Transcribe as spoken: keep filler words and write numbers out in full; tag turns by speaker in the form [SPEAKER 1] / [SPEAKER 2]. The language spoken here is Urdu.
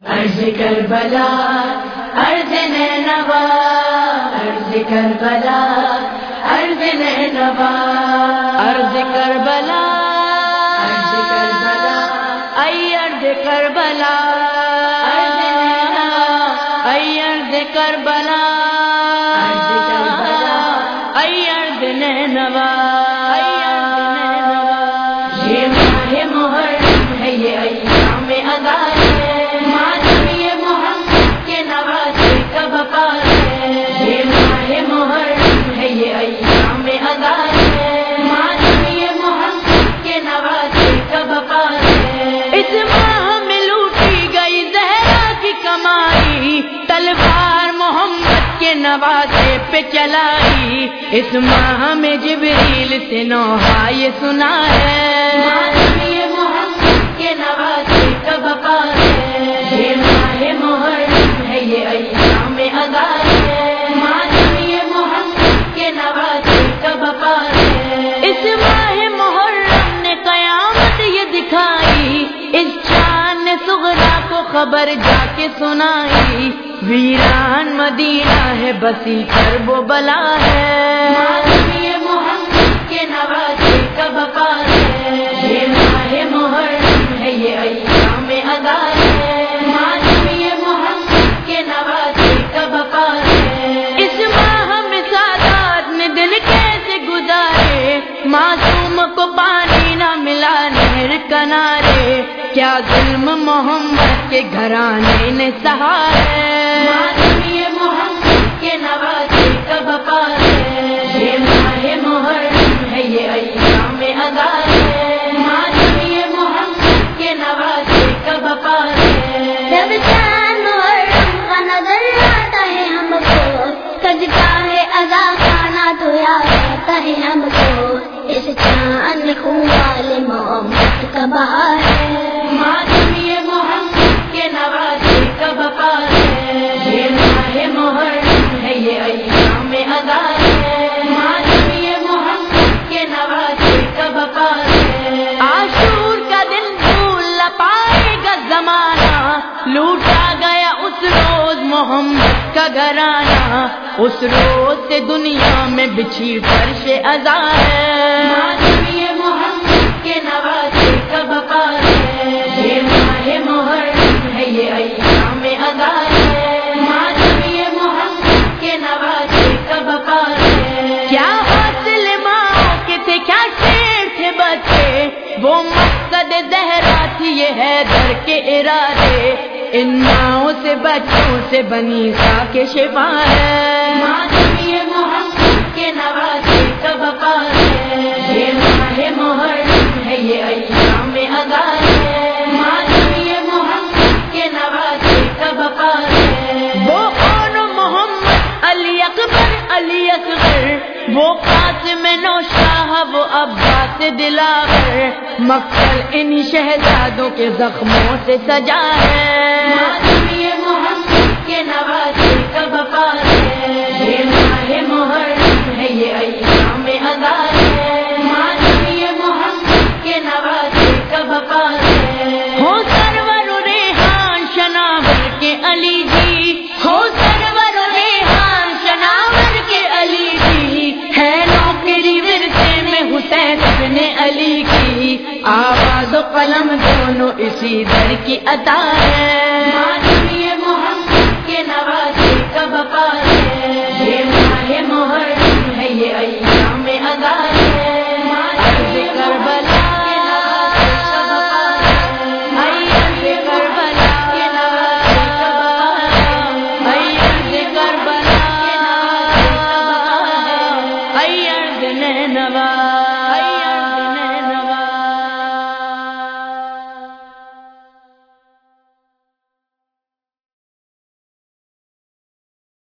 [SPEAKER 1] عرض کربلا عرض نینوا، عرض کربلا عرض نینوا،
[SPEAKER 2] عرض کربلا
[SPEAKER 1] عرض کربلا
[SPEAKER 2] ای عرض کربلا،
[SPEAKER 1] عرض نینوا،
[SPEAKER 2] ای عرض کربلا،
[SPEAKER 1] عرض کربلا
[SPEAKER 2] ای عرض نینوا، ای عرض نینوا۔
[SPEAKER 1] یہ ماہ محرم ہے، یہ ایام ادا ہے، ماتم یہ محمد کے نوازے کا بقا ہے۔ یہ ماہ محرم ہے، یہ ایام ادا ہے، ماتم یہ محمد کے نوازے کا بقا ہے۔
[SPEAKER 2] اس ماہ میں لوٹی گئی زہرا کی کمائی، تلوار محمد کے نوازے پہ چلائی۔ اس ماہ میں جبریل سے نوحہ یہ سنا ہے،
[SPEAKER 1] ماتم یہ محمد کے نوازے کا بقا ہے۔ یہ ماہ محرم ہے، یہ ایام ادا ہے، ماتم یہ محمد کے نوازے کا بقا ہے۔
[SPEAKER 2] اس ماہ محرم نے قیامت یہ دکھائی، اس شان صغرا کو خبر جا کے سنائی۔ ویران مدینہ ہے، بسی کرب و بلا ہے،
[SPEAKER 1] ماتم یہ محمد کے نوازے کا بقا ہے۔ یہ ماہ محرم ہے، یہ ایام ادا ہے، ماتم یہ محمد کے نوازے کا بقا ہے۔
[SPEAKER 2] اس ماہ میں سادات نے دن کیسے گزارے، معصوم کو پانی نہ ملا نہر کنارے، کیا ظلم محمد کے گھرانے نے سہا ہے،
[SPEAKER 1] ماتم یہ محمد کے نوازے کا بقا ہے۔ یہ ماہ محرم ہے، یہ ایام ادا ہے، ماتم یہ محمد کے نوازے کا بقا ہے۔
[SPEAKER 3] جب چاند محرم کا نظر آتا ہے ہم کو، سجدہ ہے ادا کھانا تو یاد آتا ہے ہم کو، اس چاند خون والے محمد کا بہار ہے،
[SPEAKER 1] ماتم یہ محمد کے نوازے کا بقا ہے۔ یہ ماہ محرم ہے، یہ ایام ادا ہے، ماتم یہ محمد کے نوازے کا بقا ہے۔
[SPEAKER 2] عاشور کا دن بھول نہ پائے گا زمانہ، لوٹا گیا اس روز محمد کا گھرانہ، اس روز سے دنیا میں بچھی فرش عزا ہے،
[SPEAKER 1] ماتم یہ محمد کے نوازے کا بقا ہے۔ یہ ماہ محرم ہے، یہ ایام ادا ہے، ماتم یہ محمد کے نوازے کا بقا ہے۔
[SPEAKER 2] کیا حاصل ماں کے تھے، کیا شیر تھے بچے، وہ مقصد زہرا تھی یہ حیدر کے ارادے، ان ماؤں سے بچوں سے بنی سا کے شفا ہے،
[SPEAKER 1] ماتم یہ محمد کے نوازے کا بقا ہے۔ یہ ماہ محرم ہے، یہ ایام ادا ہے، ماتم یہ محمد کے نوازے کا بقا ہے۔
[SPEAKER 2] وہ کون محمد علی اکبر علی اصغر، وہ قاسم نوشاہ وہ عباس دلاور، مقتل ان شہزادوں کے زخموں سے سجا ہے،
[SPEAKER 1] ماتم یہ محمد کے نوازے کا بقا ہے۔ یہ ماہ محرم ہے، یہ ایام ادا ہے، ماتم یہ محمد کے نوازے کا بقا ہے۔
[SPEAKER 2] ہو سرور ریحان شناور کے علی جی، ہو سرور ریحان شناور کے علی جی، ہے نوکری ورثے میں حسین ابن علی کی، آواز و قلم دونوں اسی در کی عطا ہے،
[SPEAKER 1] ماتم یہ محمد کے نوازے کا بقا ہے۔ یہ ماہ محرم ہے، یہ ایام ادا